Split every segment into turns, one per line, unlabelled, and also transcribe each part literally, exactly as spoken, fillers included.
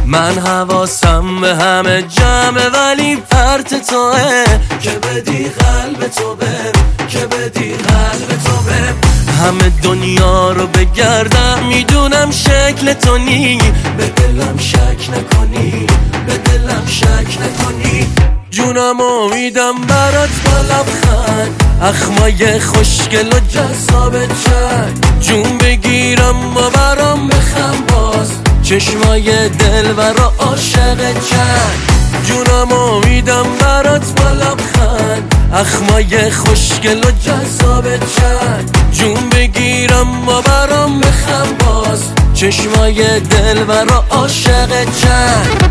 من حواسم به همه جمعه ولی پرت توه که بدی قلب تو بهم، که بدی قلب تو بهم. همه دنیا رو بگردم میدونم شکل تو نی، به دلم شک نکنی، به دلم شک نکنی. جونم امیدم برات با لبخند، اخمای خوشگل و جذاب چند. جون بگیرم و برام بخم باز، چشمای دلبر و عاشق چند. جونم امیدم برات با لبخند، اخمای خوشگل و جذاب چند. جون بگیرم و برام بخم باز، چشمای دلبر و عاشق چند.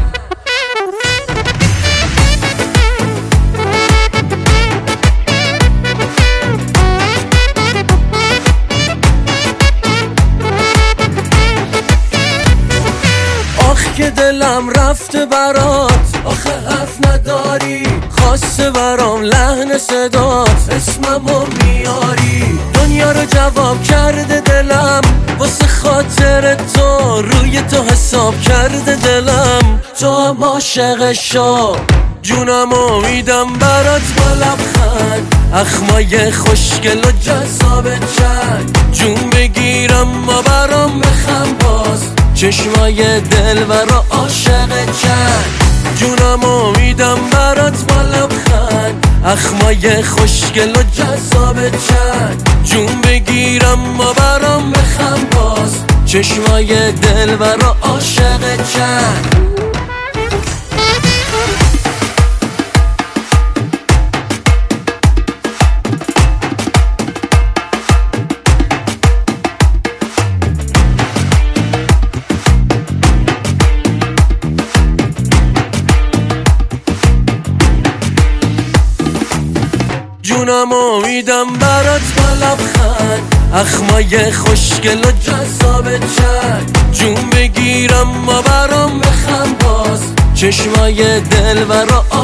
که دلم رفته برات، آخه حرف نداری، خواسته برام لحن صدات، اسممو میاری. دنیا رو جواب کرده دلم، واسه خاطر تو روی تو حساب کرده دلم. تو هم عاشق شو، جونم امیدم برات با لبخند، اخمای خوشگل و جذاب چند. جون بگیرم و برام بخم باز، چشمای دلبر و عاشق چند. جونم امیدم برات با لبخند، اخمای خوشگل و جذاب چند. جون بگیرم و برام بخم باز، چشمای دلبر و عاشق چند. جونم امیدم برات با لبخند، اخمای خوشگل و جذاب چند. جون بگیرم و برام بخم باز، چشمای دلبر و